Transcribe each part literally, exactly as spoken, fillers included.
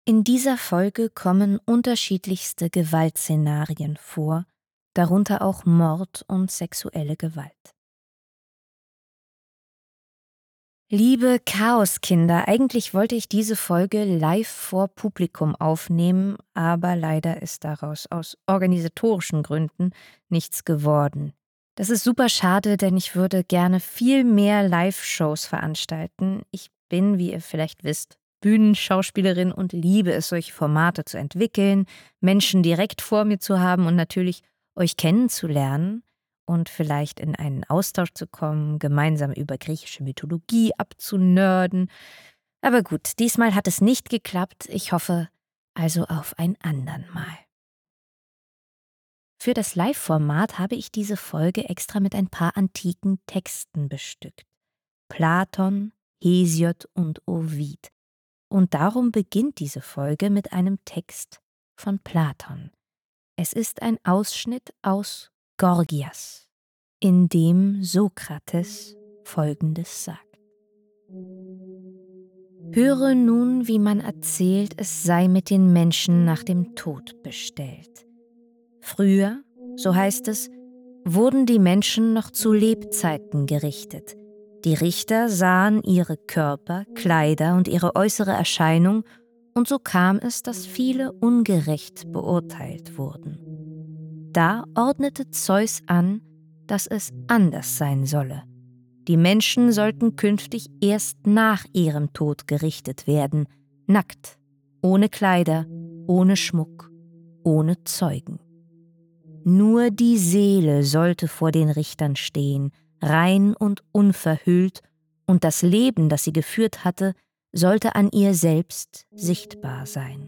In dieser Folge kommen unterschiedlichste Gewaltszenarien vor, darunter auch Mord und sexuelle Gewalt. Liebe Chaoskinder, eigentlich wollte ich diese Folge live vor Publikum aufnehmen, aber leider ist daraus aus organisatorischen Gründen nichts geworden. Das ist super schade, denn ich würde gerne viel mehr Live-Shows veranstalten. Ich bin, wie ihr vielleicht wisst, Bühnenschauspielerin und liebe es, solche Formate zu entwickeln, Menschen direkt vor mir zu haben und natürlich euch kennenzulernen und vielleicht in einen Austausch zu kommen, gemeinsam über griechische Mythologie abzunörden. Aber gut, diesmal hat es nicht geklappt. Ich hoffe also auf ein andern Mal. Für das Live-Format habe ich diese Folge extra mit ein paar antiken Texten bestückt. Platon, Hesiod und Ovid. Und darum beginnt diese Folge mit einem Text von Platon. Es ist ein Ausschnitt aus Gorgias, in dem Sokrates Folgendes sagt. Höre nun, wie man erzählt, es sei mit den Menschen nach dem Tod bestellt. Früher, so heißt es, wurden die Menschen noch zu Lebzeiten gerichtet. Die Richter sahen ihre Körper, Kleider und ihre äußere Erscheinung, und so kam es, dass viele ungerecht beurteilt wurden. Da ordnete Zeus an, dass es anders sein solle. Die Menschen sollten künftig erst nach ihrem Tod gerichtet werden, nackt, ohne Kleider, ohne Schmuck, ohne Zeugen. Nur die Seele sollte vor den Richtern stehen, rein und unverhüllt, und das Leben, das sie geführt hatte, sollte an ihr selbst sichtbar sein.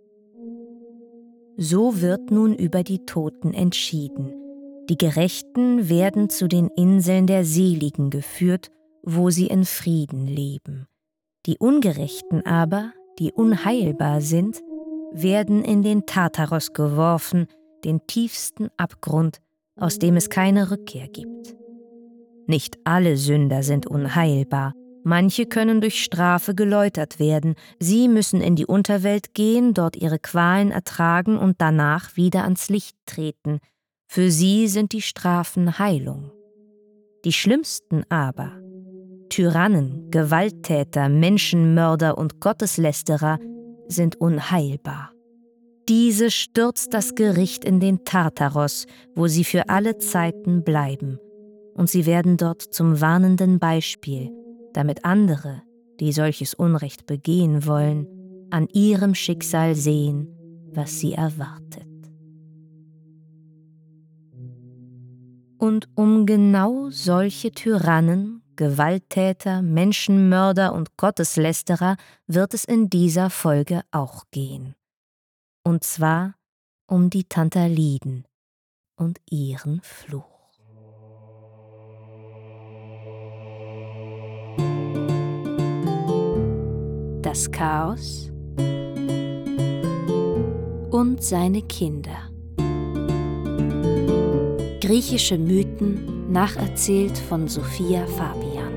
So wird nun über die Toten entschieden. Die Gerechten werden zu den Inseln der Seligen geführt, wo sie in Frieden leben. Die Ungerechten aber, die unheilbar sind, werden in den Tartaros geworfen, den tiefsten Abgrund, aus dem es keine Rückkehr gibt. Nicht alle Sünder sind unheilbar. Manche können durch Strafe geläutert werden. Sie müssen in die Unterwelt gehen, dort ihre Qualen ertragen und danach wieder ans Licht treten. Für sie sind die Strafen Heilung. Die Schlimmsten aber, Tyrannen, Gewalttäter, Menschenmörder und Gotteslästerer, sind unheilbar. Diese stürzt das Gericht in den Tartaros, wo sie für alle Zeiten bleiben. Und sie werden dort zum warnenden Beispiel, damit andere, die solches Unrecht begehen wollen, an ihrem Schicksal sehen, was sie erwartet. Und um genau solche Tyrannen, Gewalttäter, Menschenmörder und Gotteslästerer wird es in dieser Folge auch gehen. Und zwar um die Tantaliden und ihren Fluch. Das Chaos und seine Kinder. Griechische Mythen, nacherzählt von Sophia Fabian.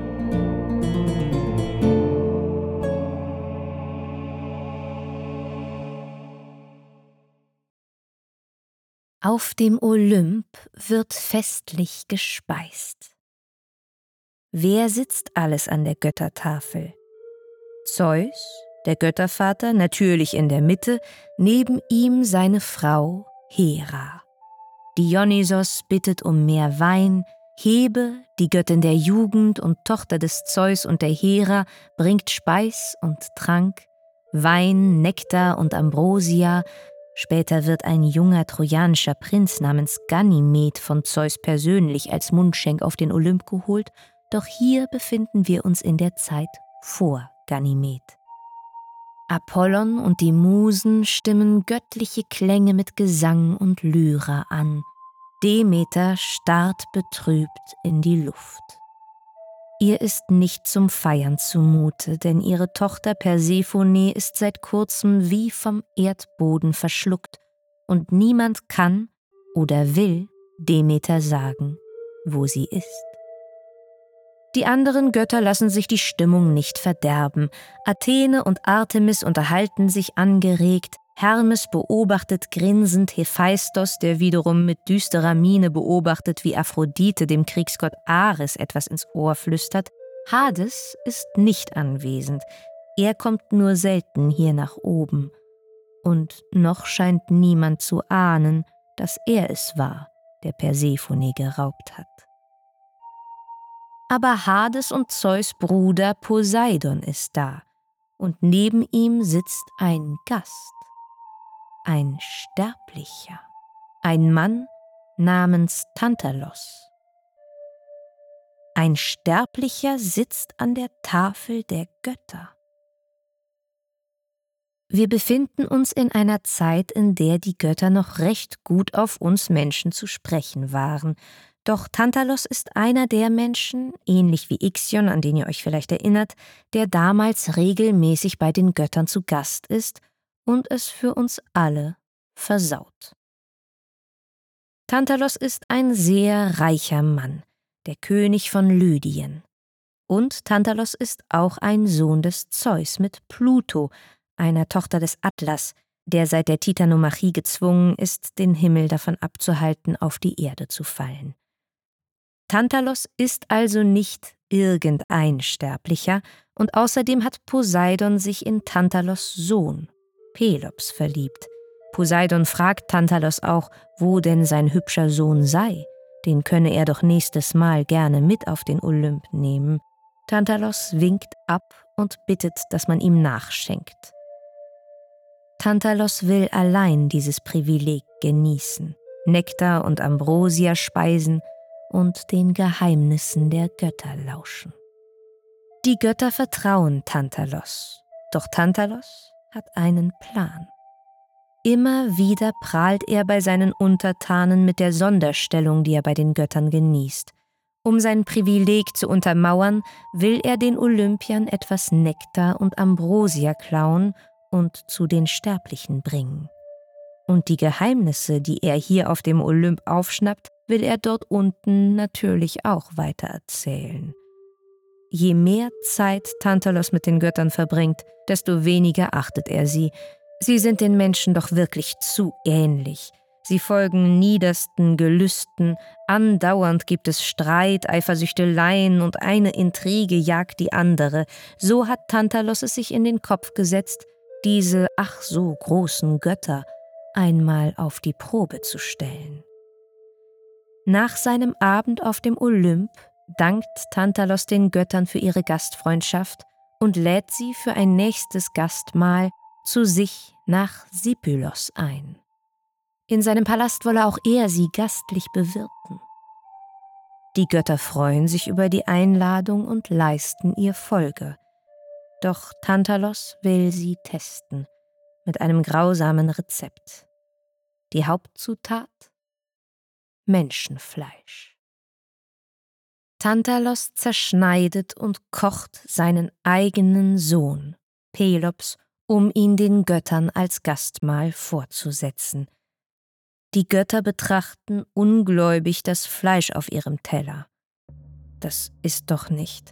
Auf dem Olymp wird festlich gespeist. Wer sitzt alles an der Göttertafel? Zeus, der Göttervater, natürlich in der Mitte, neben ihm seine Frau Hera. Dionysos bittet um mehr Wein, Hebe, die Göttin der Jugend und Tochter des Zeus und der Hera, bringt Speis und Trank, Wein, Nektar und Ambrosia. Später wird ein junger trojanischer Prinz namens Ganymed von Zeus persönlich als Mundschenk auf den Olymp geholt, doch hier befinden wir uns in der Zeit vor Ganymed. Apollon und die Musen stimmen göttliche Klänge mit Gesang und Lyra an. Demeter starrt betrübt in die Luft. Ihr ist nicht zum Feiern zumute, denn ihre Tochter Persephone ist seit kurzem wie vom Erdboden verschluckt und niemand kann oder will Demeter sagen, wo sie ist. Die anderen Götter lassen sich die Stimmung nicht verderben. Athene und Artemis unterhalten sich angeregt, Hermes beobachtet grinsend Hephaistos, der wiederum mit düsterer Miene beobachtet, wie Aphrodite dem Kriegsgott Ares etwas ins Ohr flüstert. Hades ist nicht anwesend, er kommt nur selten hier nach oben. Und noch scheint niemand zu ahnen, dass er es war, der Persephone geraubt hat. Aber Hades und Zeus' Bruder Poseidon ist da, und neben ihm sitzt ein Gast, ein Sterblicher, ein Mann namens Tantalos. Ein Sterblicher sitzt an der Tafel der Götter. Wir befinden uns in einer Zeit, in der die Götter noch recht gut auf uns Menschen zu sprechen waren. Doch Tantalos ist einer der Menschen, ähnlich wie Ixion, an den ihr euch vielleicht erinnert, der damals regelmäßig bei den Göttern zu Gast ist und es für uns alle versaut. Tantalos ist ein sehr reicher Mann, der König von Lydien. Und Tantalos ist auch ein Sohn des Zeus mit Pluto, einer Tochter des Atlas, der seit der Titanomachie gezwungen ist, den Himmel davon abzuhalten, auf die Erde zu fallen. Tantalos ist also nicht irgendein Sterblicher, und außerdem hat Poseidon sich in Tantalos' Sohn, Pelops, verliebt. Poseidon fragt Tantalos auch, wo denn sein hübscher Sohn sei, den könne er doch nächstes Mal gerne mit auf den Olymp nehmen. Tantalos winkt ab und bittet, dass man ihm nachschenkt. Tantalos will allein dieses Privileg genießen, Nektar und Ambrosia speisen und den Geheimnissen der Götter lauschen. Die Götter vertrauen Tantalos, doch Tantalos hat einen Plan. Immer wieder prahlt er bei seinen Untertanen mit der Sonderstellung, die er bei den Göttern genießt. Um sein Privileg zu untermauern, will er den Olympiern etwas Nektar und Ambrosia klauen und zu den Sterblichen bringen. Und die Geheimnisse, die er hier auf dem Olymp aufschnappt, will er dort unten natürlich auch weitererzählen. Je mehr Zeit Tantalos mit den Göttern verbringt, desto weniger achtet er sie. Sie sind den Menschen doch wirklich zu ähnlich. Sie folgen niedersten Gelüsten, andauernd gibt es Streit, Eifersüchteleien und eine Intrige jagt die andere. So hat Tantalos es sich in den Kopf gesetzt, diese ach so großen Götter einmal auf die Probe zu stellen. Nach seinem Abend auf dem Olymp dankt Tantalos den Göttern für ihre Gastfreundschaft und lädt sie für ein nächstes Gastmahl zu sich nach Sipylos ein. In seinem Palast wolle auch er sie gastlich bewirten. Die Götter freuen sich über die Einladung und leisten ihr Folge. Doch Tantalos will sie testen mit einem grausamen Rezept. Die Hauptzutat? Menschenfleisch. Tantalos zerschneidet und kocht seinen eigenen Sohn, Pelops, um ihn den Göttern als Gastmahl vorzusetzen. Die Götter betrachten ungläubig das Fleisch auf ihrem Teller. Das ist doch nicht.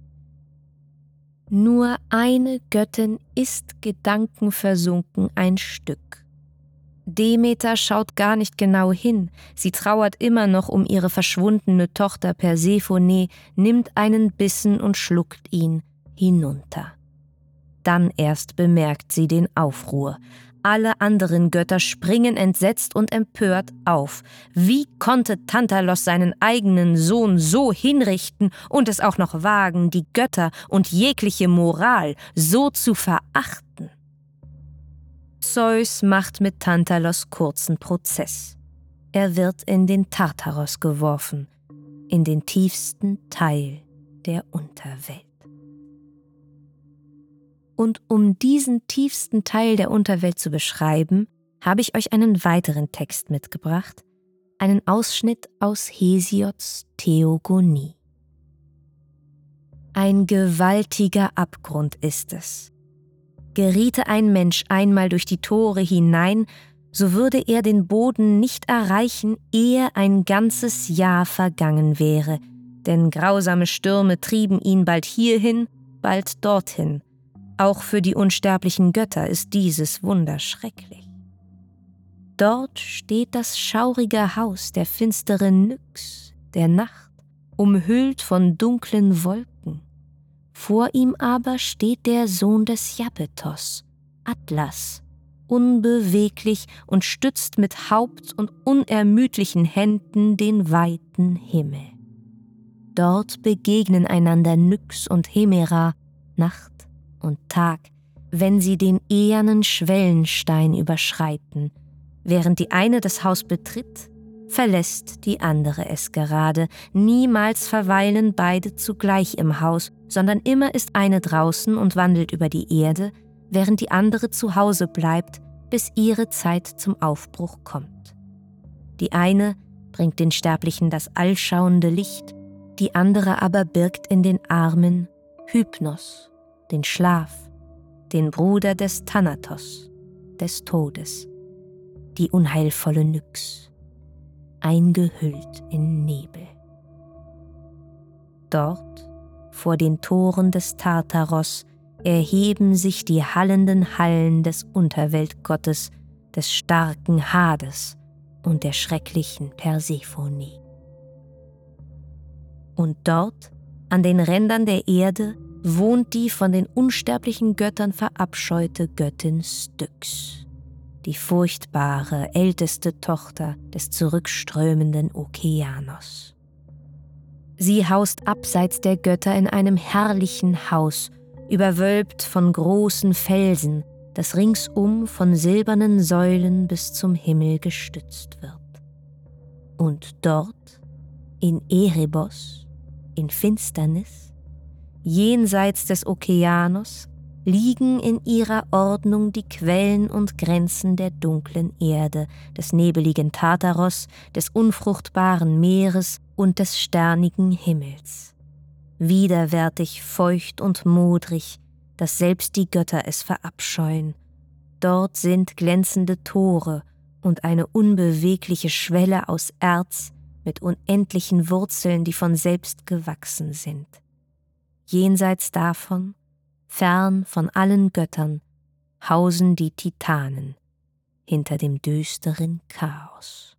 Nur eine Göttin isst gedankenversunken ein Stück. Demeter schaut gar nicht genau hin, sie trauert immer noch um ihre verschwundene Tochter Persephone, nimmt einen Bissen und schluckt ihn hinunter. Dann erst bemerkt sie den Aufruhr. Alle anderen Götter springen entsetzt und empört auf. Wie konnte Tantalos seinen eigenen Sohn so hinrichten und es auch noch wagen, die Götter und jegliche Moral so zu verachten? Zeus macht mit Tantalos kurzen Prozess. Er wird in den Tartaros geworfen, in den tiefsten Teil der Unterwelt. Und um diesen tiefsten Teil der Unterwelt zu beschreiben, habe ich euch einen weiteren Text mitgebracht, einen Ausschnitt aus Hesiods Theogonie. Ein gewaltiger Abgrund ist es. Geriete ein Mensch einmal durch die Tore hinein, so würde er den Boden nicht erreichen, ehe ein ganzes Jahr vergangen wäre, denn grausame Stürme trieben ihn bald hierhin, bald dorthin. Auch für die unsterblichen Götter ist dieses Wunder schrecklich. Dort steht das schaurige Haus der finsteren Nyx, der Nacht, umhüllt von dunklen Wolken. Vor ihm aber steht der Sohn des Japetos, Atlas, unbeweglich und stützt mit Haupt und unermüdlichen Händen den weiten Himmel. Dort begegnen einander Nyx und Hemera, Nacht und Tag, wenn sie den ehernen Schwellenstein überschreiten. Während die eine das Haus betritt, verlässt die andere es gerade. Niemals verweilen beide zugleich im Haus, sondern immer ist eine draußen und wandelt über die Erde, während die andere zu Hause bleibt, bis ihre Zeit zum Aufbruch kommt. Die eine bringt den Sterblichen das allschauende Licht, die andere aber birgt in den Armen Hypnos, den Schlaf, den Bruder des Thanatos, des Todes, die unheilvolle Nyx, eingehüllt in Nebel. Dort, vor den Toren des Tartaros, erheben sich die hallenden Hallen des Unterweltgottes, des starken Hades und der schrecklichen Persephone. Und dort, an den Rändern der Erde, wohnt die von den unsterblichen Göttern verabscheute Göttin Styx, die furchtbare, älteste Tochter des zurückströmenden Okeanos. Sie haust abseits der Götter in einem herrlichen Haus, überwölbt von großen Felsen, das ringsum von silbernen Säulen bis zum Himmel gestützt wird. Und dort, in Erebos, in Finsternis, jenseits des Okeanos, liegen in ihrer Ordnung die Quellen und Grenzen der dunklen Erde, des nebeligen Tartaros, des unfruchtbaren Meeres und des sternigen Himmels. Widerwärtig, feucht und modrig, dass selbst die Götter es verabscheuen. Dort sind glänzende Tore und eine unbewegliche Schwelle aus Erz mit unendlichen Wurzeln, die von selbst gewachsen sind. Jenseits davon, fern von allen Göttern, hausen die Titanen hinter dem düsteren Chaos.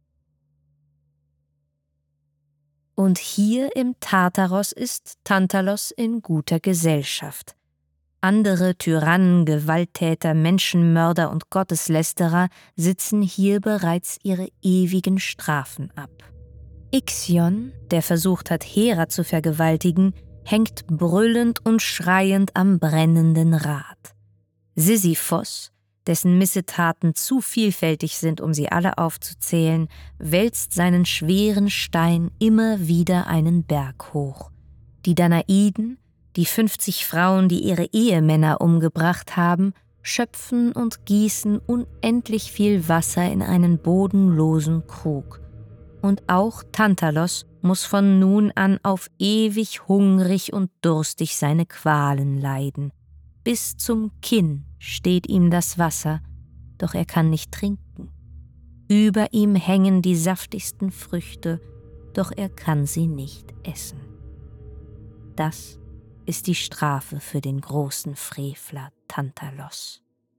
Und hier im Tartaros ist Tantalos in guter Gesellschaft. Andere Tyrannen, Gewalttäter, Menschenmörder und Gotteslästerer sitzen hier bereits ihre ewigen Strafen ab. Ixion, der versucht hat, Hera zu vergewaltigen, hängt brüllend und schreiend am brennenden Rad. Sisyphos, dessen Missetaten zu vielfältig sind, um sie alle aufzuzählen, wälzt seinen schweren Stein immer wieder einen Berg hoch. Die Danaiden, die fünfzig Frauen, die ihre Ehemänner umgebracht haben, schöpfen und gießen unendlich viel Wasser in einen bodenlosen Krug. Und auch Tantalos muss von nun an auf ewig hungrig und durstig seine Qualen leiden. Bis zum Kinn steht ihm das Wasser, doch er kann nicht trinken. Über ihm hängen die saftigsten Früchte, doch er kann sie nicht essen. Das ist die Strafe für den großen Frevler Tantalos.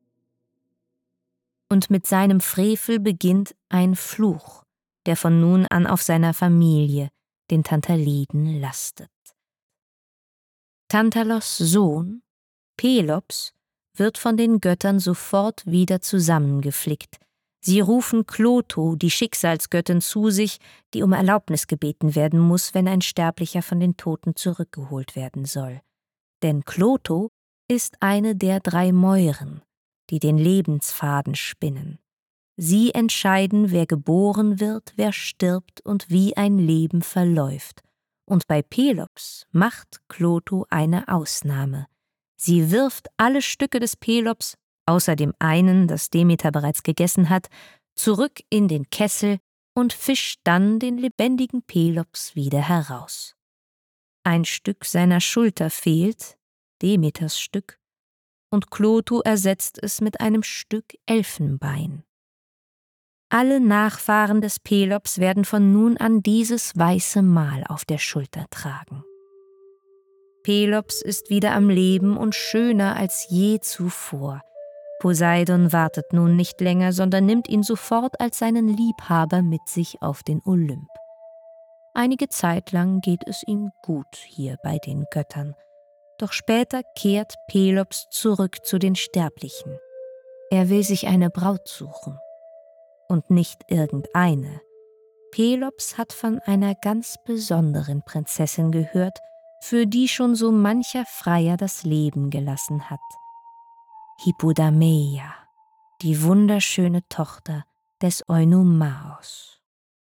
Und mit seinem Frevel beginnt ein Fluch, der von nun an auf seiner Familie, den Tantaliden, lastet. Tantalos' Sohn, Pelops, wird von den Göttern sofort wieder zusammengeflickt. Sie rufen Clotho, die Schicksalsgöttin, zu sich, die um Erlaubnis gebeten werden muss, wenn ein Sterblicher von den Toten zurückgeholt werden soll. Denn Clotho ist eine der drei Mäuren, die den Lebensfaden spinnen. Sie entscheiden, wer geboren wird, wer stirbt und wie ein Leben verläuft. Und bei Pelops macht Clotho eine Ausnahme. Sie wirft alle Stücke des Pelops, außer dem einen, das Demeter bereits gegessen hat, zurück in den Kessel und fischt dann den lebendigen Pelops wieder heraus. Ein Stück seiner Schulter fehlt, Demeters Stück, und Clotho ersetzt es mit einem Stück Elfenbein. Alle Nachfahren des Pelops werden von nun an dieses weiße Mal auf der Schulter tragen. Pelops ist wieder am Leben und schöner als je zuvor. Poseidon wartet nun nicht länger, sondern nimmt ihn sofort als seinen Liebhaber mit sich auf den Olymp. Einige Zeit lang geht es ihm gut hier bei den Göttern, doch später kehrt Pelops zurück zu den Sterblichen. Er will sich eine Braut suchen. Und nicht irgendeine. Pelops hat von einer ganz besonderen Prinzessin gehört, für die schon so mancher Freier das Leben gelassen hat. Hippodameia, die wunderschöne Tochter des Oinomaos.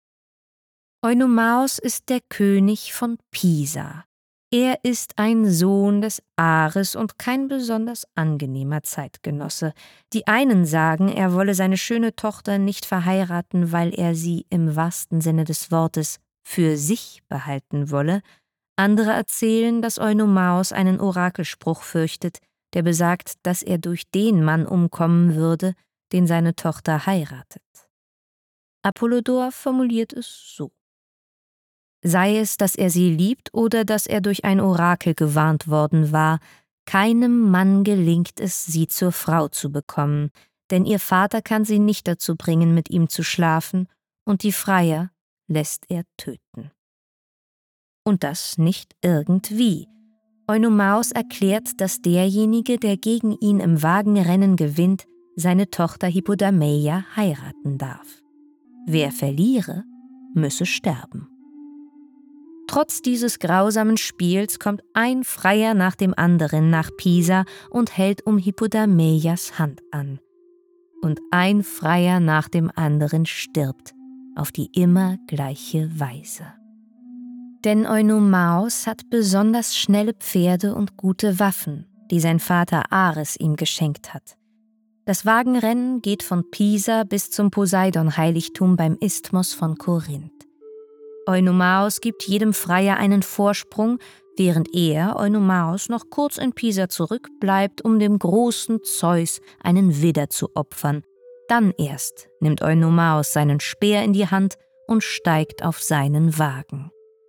Oinomaos ist der König von Pisa. Er ist ein Sohn des Ares und kein besonders angenehmer Zeitgenosse. Die einen sagen, er wolle seine schöne Tochter nicht verheiraten, weil er sie im wahrsten Sinne des Wortes für sich behalten wolle. Andere erzählen, dass Oinomaos einen Orakelspruch fürchtet, der besagt, dass er durch den Mann umkommen würde, den seine Tochter heiratet. Apollodor formuliert es so: Sei es, dass er sie liebt oder dass er durch ein Orakel gewarnt worden war, keinem Mann gelingt es, sie zur Frau zu bekommen, denn ihr Vater kann sie nicht dazu bringen, mit ihm zu schlafen, und die Freier lässt er töten. Und das nicht irgendwie. Oinomaos erklärt, dass derjenige, der gegen ihn im Wagenrennen gewinnt, seine Tochter Hippodameia heiraten darf. Wer verliere, müsse sterben. Trotz dieses grausamen Spiels kommt ein Freier nach dem anderen nach Pisa und hält um Hippodameias Hand an. Und ein Freier nach dem anderen stirbt auf die immer gleiche Weise. Denn Oinomaos hat besonders schnelle Pferde und gute Waffen, die sein Vater Ares ihm geschenkt hat. Das Wagenrennen geht von Pisa bis zum Poseidon-Heiligtum beim Isthmus von Korinth. Oinomaos gibt jedem Freier einen Vorsprung, während er, Oinomaos, noch kurz in Pisa zurückbleibt, um dem großen Zeus einen Widder zu opfern. Dann erst nimmt Oinomaos seinen Speer in die Hand und steigt auf seinen Wagen.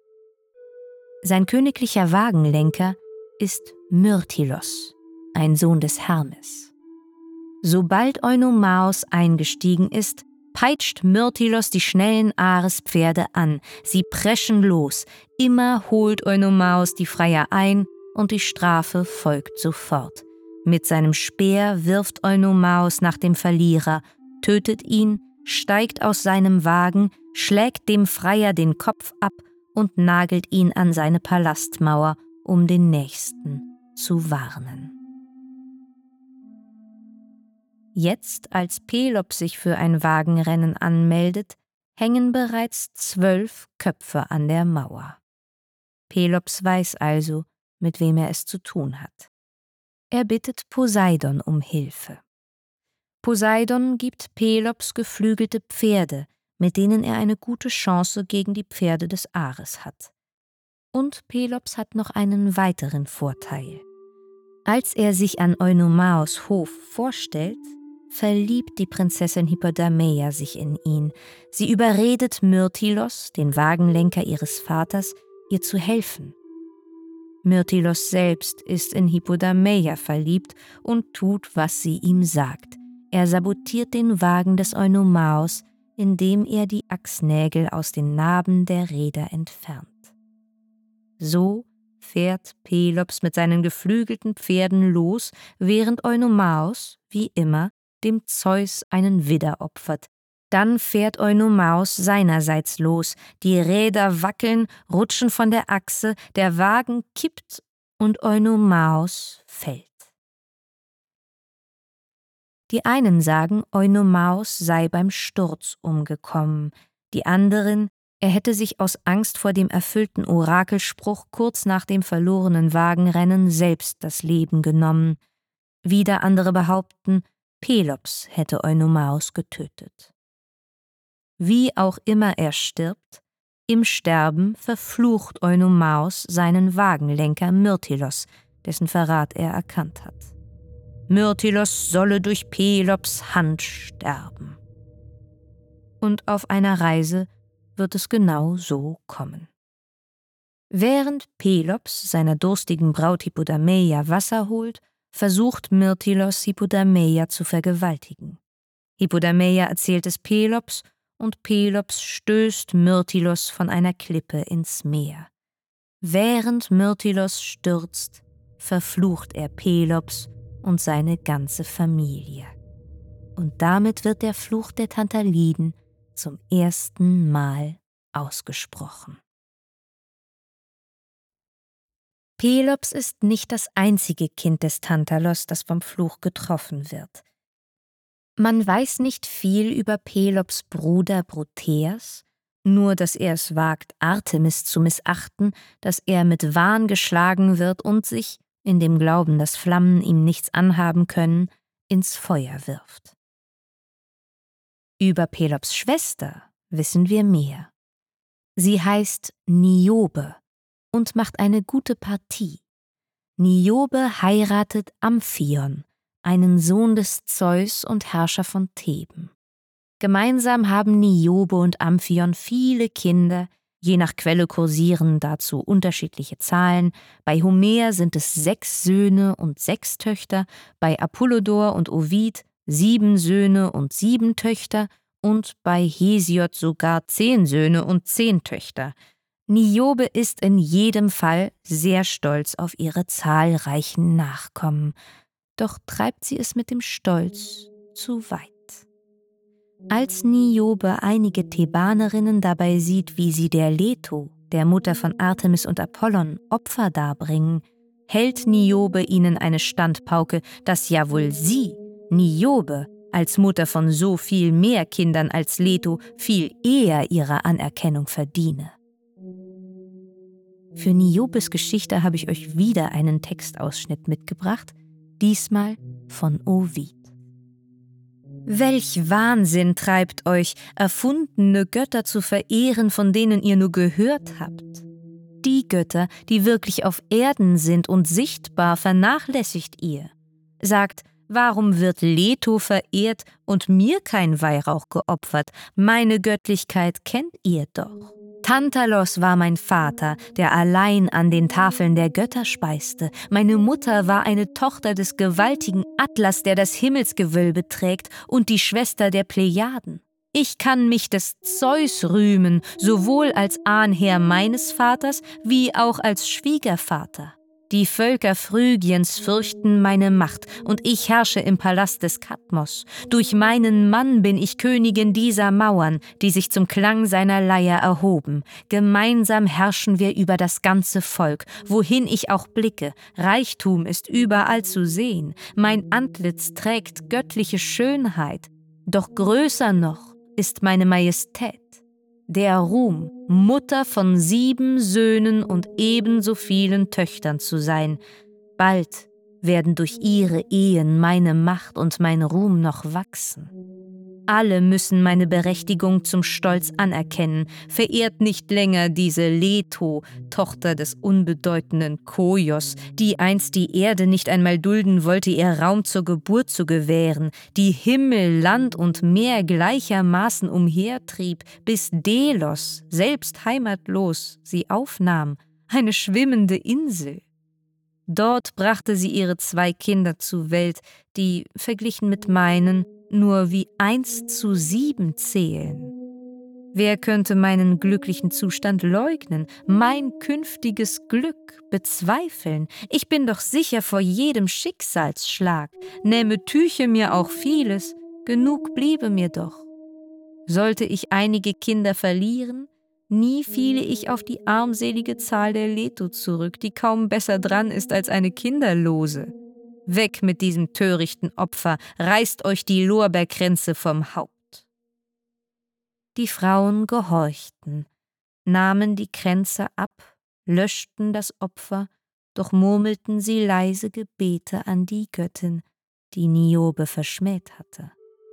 Sein königlicher Wagenlenker ist Myrtilos, ein Sohn des Hermes. Sobald Oinomaos eingestiegen ist, peitscht Myrtilos die schnellen Arespferde an. Sie preschen los. Immer holt Oinomaos die Freier ein und die Strafe folgt sofort. Mit seinem Speer wirft Oinomaos nach dem Verlierer, tötet ihn, steigt aus seinem Wagen, schlägt dem Freier den Kopf ab und nagelt ihn an seine Palastmauer, um den Nächsten zu warnen. Jetzt, als Pelops sich für ein Wagenrennen anmeldet, hängen bereits zwölf Köpfe an der Mauer. Pelops weiß also, mit wem er es zu tun hat. Er bittet Poseidon um Hilfe. Poseidon gibt Pelops geflügelte Pferde, mit denen er eine gute Chance gegen die Pferde des Ares hat. Und Pelops hat noch einen weiteren Vorteil. Als er sich an Oinomaos Hof vorstellt, verliebt die Prinzessin Hippodameia sich in ihn. Sie überredet Myrtilos, den Wagenlenker ihres Vaters, ihr zu helfen. Myrtilos selbst ist in Hippodameia verliebt und tut, was sie ihm sagt. Er sabotiert den Wagen des Oinomaos, indem er die Achsnägel aus den Narben der Räder entfernt. So fährt Pelops mit seinen geflügelten Pferden los, während Oinomaos, wie immer, dem Zeus einen Widder opfert. Dann fährt Oinomaos seinerseits los. Die Räder wackeln, rutschen von der Achse, der Wagen kippt und Oinomaos fällt. Die einen sagen, Oinomaos sei beim Sturz umgekommen, die anderen, er hätte sich aus Angst vor dem erfüllten Orakelspruch kurz nach dem verlorenen Wagenrennen selbst das Leben genommen. Wieder andere behaupten, Pelops hätte Oinomaos getötet. Wie auch immer er stirbt, im Sterben verflucht Oinomaos seinen Wagenlenker Myrtilos, dessen Verrat er erkannt hat. Myrtilos solle durch Pelops Hand sterben. und auf einer Reise wird es genau so kommen. Während Pelops seiner durstigen Braut Hippodameia Wasser holt, versucht Myrtilos Hippodameia zu vergewaltigen. Hippodameia erzählt es Pelops und Pelops stößt Myrtilos von einer Klippe ins Meer. Während Myrtilos stürzt, verflucht er Pelops und seine ganze Familie. Und damit wird der Fluch der Tantaliden zum ersten Mal ausgesprochen. Pelops ist nicht das einzige Kind des Tantalos, das vom Fluch getroffen wird. Man weiß nicht viel über Pelops Bruder Proteas, nur dass er es wagt, Artemis zu missachten, dass er mit Wahn geschlagen wird und sich, in dem Glauben, dass Flammen ihm nichts anhaben können, ins Feuer wirft. Über Pelops Schwester wissen wir mehr. Sie heißt Niobe und macht eine gute Partie. Niobe heiratet Amphion, einen Sohn des Zeus und Herrscher von Theben. Gemeinsam haben Niobe und Amphion viele Kinder, je nach Quelle kursieren dazu unterschiedliche Zahlen. Bei Homer sind es sechs Söhne und sechs Töchter, bei Apollodor und Ovid sieben Söhne und sieben Töchter und bei Hesiod sogar zehn Söhne und zehn Töchter. Niobe ist in jedem Fall sehr stolz auf ihre zahlreichen Nachkommen, doch treibt sie es mit dem Stolz zu weit. Als Niobe einige Thebanerinnen dabei sieht, wie sie der Leto, der Mutter von Artemis und Apollon, Opfer darbringen, hält Niobe ihnen eine Standpauke, dass ja wohl sie, Niobe, als Mutter von so viel mehr Kindern als Leto, viel eher ihre Anerkennung verdiene. Für Niobes Geschichte habe ich euch wieder einen Textausschnitt mitgebracht, diesmal von Ovid. Welch Wahnsinn treibt euch, erfundene Götter zu verehren, von denen ihr nur gehört habt? Die Götter, die wirklich auf Erden sind und sichtbar, vernachlässigt ihr. Sagt, warum wird Leto verehrt und mir kein Weihrauch geopfert? Meine Göttlichkeit kennt ihr doch. Tantalos war mein Vater, der allein an den Tafeln der Götter speiste. Meine Mutter war eine Tochter des gewaltigen Atlas, der das Himmelsgewölbe trägt, und die Schwester der Plejaden. Ich kann mich des Zeus rühmen, sowohl als Ahnherr meines Vaters wie auch als Schwiegervater. Die Völker Phrygiens fürchten meine Macht, und ich herrsche im Palast des Kadmos. Durch meinen Mann bin ich Königin dieser Mauern, die sich zum Klang seiner Leier erhoben. Gemeinsam herrschen wir über das ganze Volk, wohin ich auch blicke. Reichtum ist überall zu sehen. Mein Antlitz trägt göttliche Schönheit. Doch größer noch ist meine Majestät. Der Ruhm, Mutter von sieben Söhnen und ebenso vielen Töchtern zu sein. Bald werden durch ihre Ehen meine Macht und mein Ruhm noch wachsen. Alle müssen meine Berechtigung zum Stolz anerkennen. Verehrt nicht länger diese Leto, Tochter des unbedeutenden Koios, die einst die Erde nicht einmal dulden wollte, ihr Raum zur Geburt zu gewähren, die Himmel, Land und Meer gleichermaßen umhertrieb, bis Delos, selbst heimatlos, sie aufnahm, eine schwimmende Insel. Dort brachte sie ihre zwei Kinder zur Welt, die, verglichen mit meinen, nur wie eins zu sieben zählen. Wer könnte meinen glücklichen Zustand leugnen, mein künftiges Glück bezweifeln? Ich bin doch sicher vor jedem Schicksalsschlag, nähme Tüche mir auch vieles, genug bliebe mir doch. Sollte ich einige Kinder verlieren, nie fiele ich auf die armselige Zahl der Leto zurück, die kaum besser dran ist als eine Kinderlose. Weg mit diesem törichten Opfer, reißt euch die Lorbeerkränze vom Haupt. Die Frauen gehorchten, nahmen die Kränze ab, löschten das Opfer, doch murmelten sie leise Gebete an die Göttin, die Niobe verschmäht hatte.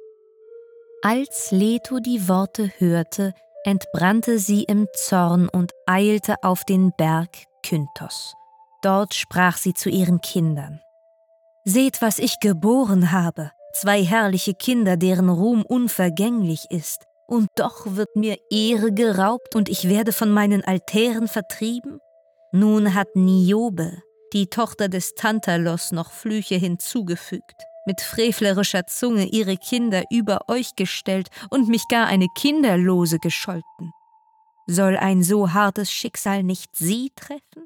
Als Leto die Worte hörte, entbrannte sie im Zorn und eilte auf den Berg Kynthos. Dort sprach sie zu ihren Kindern: Seht, was ich geboren habe, zwei herrliche Kinder, deren Ruhm unvergänglich ist. Und doch wird mir Ehre geraubt und ich werde von meinen Altären vertrieben? Nun hat Niobe, die Tochter des Tantalos, noch Flüche hinzugefügt, mit frevlerischer Zunge ihre Kinder über euch gestellt und mich gar eine Kinderlose gescholten. Soll ein so hartes Schicksal nicht sie treffen?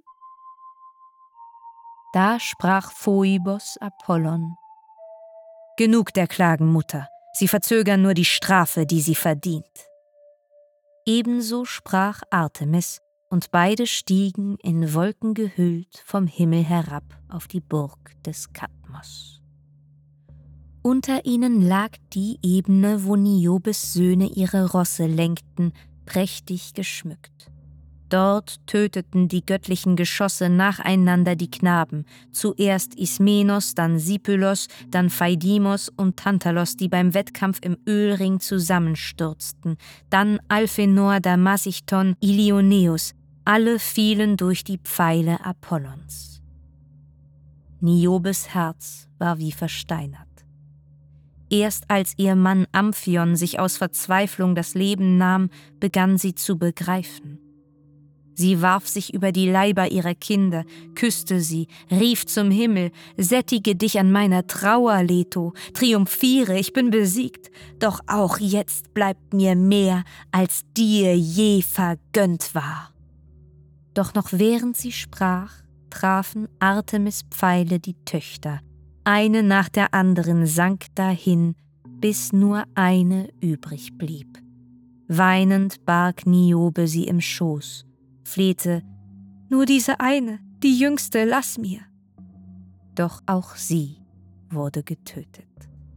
Da sprach Phoebos Apollon: Genug der Klagen, Mutter, sie verzögern nur die Strafe, die sie verdient. Ebenso sprach Artemis, und beide stiegen, in Wolken gehüllt, vom Himmel herab auf die Burg des Kadmos. Unter ihnen lag die Ebene, wo Niobes Söhne ihre Rosse lenkten, prächtig geschmückt. Dort töteten die göttlichen Geschosse nacheinander die Knaben, zuerst Ismenos, dann Sipylos, dann Phaidimos und Tantalos, die beim Wettkampf im Ölring zusammenstürzten, dann Alphenor, Damasichthon, Ilioneus, alle fielen durch die Pfeile Apollons. Niobes Herz war wie versteinert. Erst als ihr Mann Amphion sich aus Verzweiflung das Leben nahm, begann sie zu begreifen. Sie warf sich über die Leiber ihrer Kinder, küsste sie, rief zum Himmel: Sättige dich an meiner Trauer, Leto, triumphiere, ich bin besiegt, doch auch jetzt bleibt mir mehr, als dir je vergönnt war. Doch noch während sie sprach, trafen Artemis Pfeile die Töchter, eine nach der anderen sank dahin, bis nur eine übrig blieb. Weinend barg Niobe sie im Schoß, flehte: Nur diese eine, die jüngste, lass mir. Doch auch sie wurde getötet.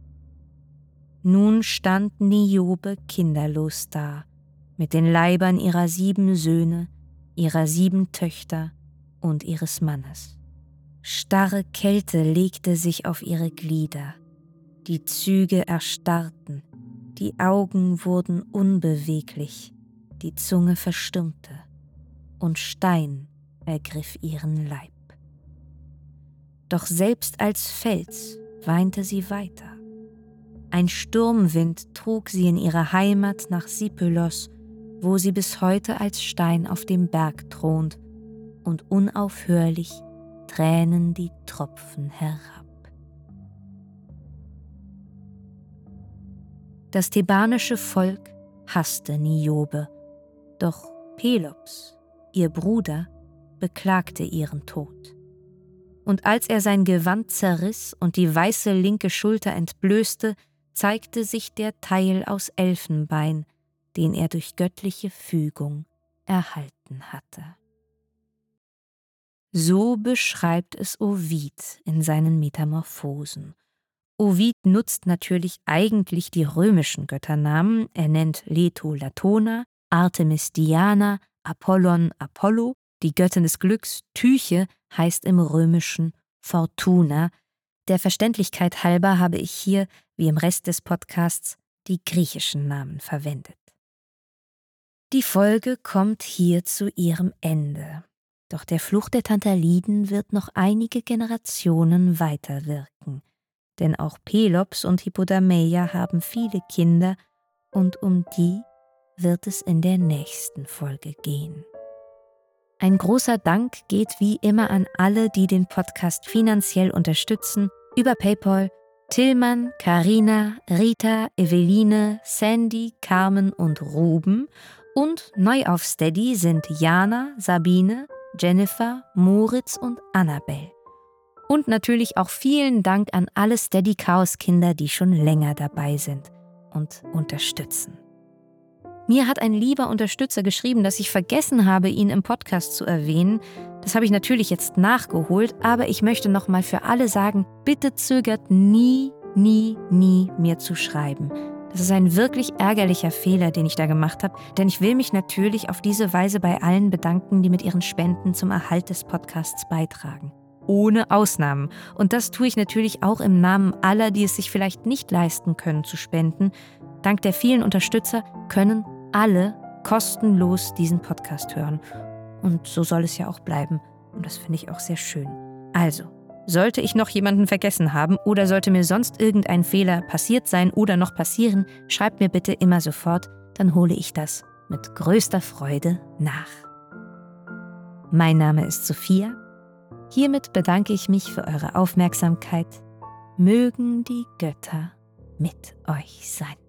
Nun stand Niobe kinderlos da, mit den Leibern ihrer sieben Söhne, ihrer sieben Töchter und ihres Mannes. Starre Kälte legte sich auf ihre Glieder, die Züge erstarrten, die Augen wurden unbeweglich, die Zunge verstummte, und Stein ergriff ihren Leib. Doch selbst als Fels weinte sie weiter. Ein Sturmwind trug sie in ihre Heimat nach Sipylos, wo sie bis heute als Stein auf dem Berg thront, und unaufhörlich tränen die Tropfen herab. Das thebanische Volk hasste Niobe, doch Pelops, ihr Bruder, beklagte ihren Tod. Und als er sein Gewand zerriss und die weiße linke Schulter entblößte, zeigte sich der Teil aus Elfenbein, den er durch göttliche Fügung erhalten hatte. So beschreibt es Ovid in seinen Metamorphosen. Ovid nutzt natürlich eigentlich die römischen Götternamen. Er nennt Leto Latona, Artemis Diana, Apollon Apollo, die Göttin des Glücks. Tyche heißt im Römischen Fortuna. Der Verständlichkeit halber habe ich hier, wie im Rest des Podcasts, die griechischen Namen verwendet. Die Folge kommt hier zu ihrem Ende. Doch der Fluch der Tantaliden wird noch einige Generationen weiterwirken. Denn auch Pelops und Hippodameia haben viele Kinder und um die wird es in der nächsten Folge gehen. Ein großer Dank geht wie immer an alle, die den Podcast finanziell unterstützen, über PayPal: Tillmann, Carina, Rita, Eveline, Sandy, Carmen und Ruben. Und neu auf Steady sind Jana, Sabine, Jennifer, Moritz und Annabelle. Und natürlich auch vielen Dank an alle Steady Chaos Kinder, die schon länger dabei sind und unterstützen. Mir hat ein lieber Unterstützer geschrieben, dass ich vergessen habe, ihn im Podcast zu erwähnen. Das habe ich natürlich jetzt nachgeholt, aber ich möchte nochmal für alle sagen, bitte zögert nie, nie, nie mir zu schreiben. Das ist ein wirklich ärgerlicher Fehler, den ich da gemacht habe, denn ich will mich natürlich auf diese Weise bei allen bedanken, die mit ihren Spenden zum Erhalt des Podcasts beitragen. Ohne Ausnahmen. Und das tue ich natürlich auch im Namen aller, die es sich vielleicht nicht leisten können zu spenden. Dank der vielen Unterstützer können alle kostenlos diesen Podcast hören. Und so soll es ja auch bleiben. Und das finde ich auch sehr schön. Also, sollte ich noch jemanden vergessen haben oder sollte mir sonst irgendein Fehler passiert sein oder noch passieren, schreibt mir bitte immer sofort. dann hole ich das mit größter Freude nach. Mein Name ist Sophia. Hiermit bedanke ich mich für eure Aufmerksamkeit. Mögen die Götter mit euch sein.